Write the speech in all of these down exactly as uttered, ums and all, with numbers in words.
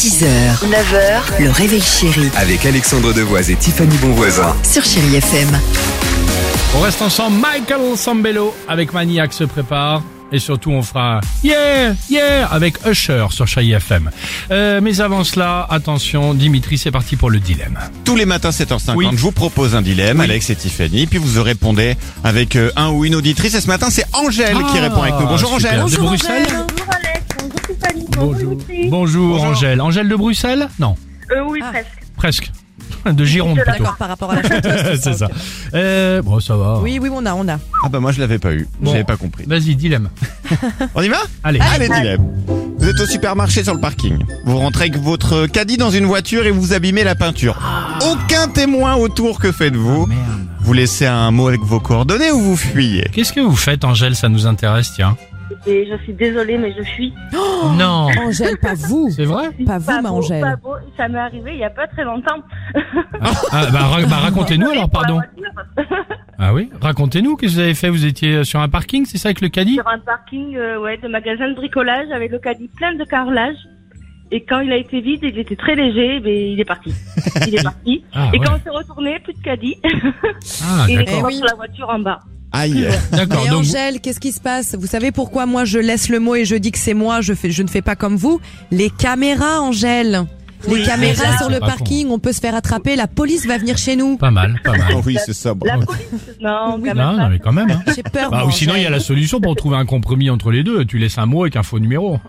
six heures, neuf heures, le réveil chéri Avec Alexandre Devoise et Tiffany Bonvoisin. sur Chéri F M. On reste ensemble, Michael Sambello avec Maniac se prépare. Et surtout, on fera Yeah, Yeah avec Usher sur Chéri F M. Euh, mais avant cela, attention, Dimitri, c'est parti pour le dilemme. Tous les matins sept heures cinquante, Oui. je vous propose un dilemme, Oui. Alex et Tiffany, puis vous répondez avec euh, un ou une auditrice. Et ce matin, c'est Angèle qui répond avec nous. Bonjour super. Angèle. De Bruxelles. Bonjour Alex, bonjour Tiffany, bonjour Bonjour. Dimitri. Bonjour, Bonjour. Angèle. Angèle de Bruxelles? Non, Euh, oui, Ah. presque. presque. De Gironde plutôt. D'accord, par rapport à la chanteuse. C'est ça. ok. Euh, bon, ça va. Oui, oui, on a, on a. Ah bah moi je l'avais pas eu, Bon. j'avais pas compris. Vas-y, dilemme. On y va? Allez. Allez, dilemme. Vous êtes au supermarché sur le parking. Vous rentrez avec votre caddie dans une voiture et vous abîmez la peinture. Aucun témoin autour, que faites-vous? Merde. Vous laissez un mot avec vos coordonnées ou vous fuyez? Qu'est-ce que vous faites, Angèle? Ça nous intéresse, tiens. Et je suis désolée, mais je fuis. Non. Angèle, pas vous. C'est vrai? Pas vous, Pas ma beau, Angèle. pas beau. Ça m'est arrivé il y a pas très longtemps. Ah, bah, ra- bah, racontez-nous alors, Pour la pardon. voiture. Ah oui? Racontez-nous, qu'est-ce que vous avez fait? Vous étiez sur un parking, c'est ça, avec le caddie? Sur un parking euh, ouais, de magasin de bricolage avec le caddie plein de carrelage. Et quand il a été vide, il était très léger, mais il est parti. Il est parti. Ah, et ouais. quand on s'est retourné, plus de caddie. Ah, et il est d'accord. Eh tombé oui. sur la voiture en bas. Aïe. D'accord, Et donc, Angèle, qu'est-ce qui se passe? Vous savez pourquoi moi je laisse le mot et je dis que c'est moi, je fais, je ne fais pas comme vous? Les caméras, Angèle. Les Oui, caméras exact. sur le C'est pas parking, on peut se faire attraper, la police va venir chez nous. pas mal, pas mal. Oh oui, c'est ça. La bravo. police Non, quand même Non, pas. non, mais quand même. Hein. J'ai peur. Bah, moi, ou sinon, il y a la Angèle. solution pour trouver un compromis entre les deux. Tu laisses un mot avec un faux numéro.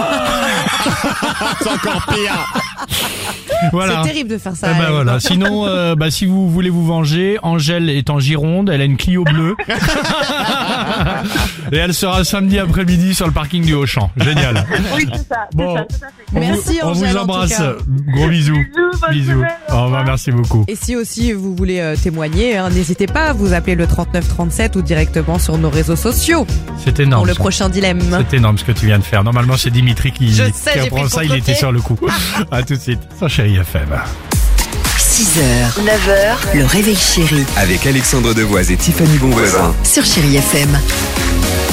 C'est encore pire. Voilà. C'est terrible de faire ça. Eh ben Alex. voilà. Sinon, euh, bah, si vous voulez vous venger, Angèle est en Gironde, elle a une Clio bleue. Et elle sera samedi après-midi sur le parking du Auchan. Génial. Oui, c'est ça. C'est Bon. ça, tout à fait. On Merci, vous, on Angèle, vous en tout embrasse. cas. Gros bisous. Bisous, bonne Bisous. semaine, au Au revoir, revoir. merci beaucoup. Et si aussi vous voulez euh, témoigner, hein, n'hésitez pas à vous appeler le trente-neuf trente-sept ou directement sur nos réseaux sociaux C'est énorme. pour le ça. prochain dilemme. C'est énorme ce que tu viens de faire. Normalement, c'est Dimitri qui, Je sais, qui j'ai reprend pris ça. le Il était contre-pied. sur le coup. À tout de suite. Sur Chéri F M. six heures, neuf heures, le réveil chéri Avec Alexandre Devoise et Tiffany Bonvoisin. sur Chéri F M.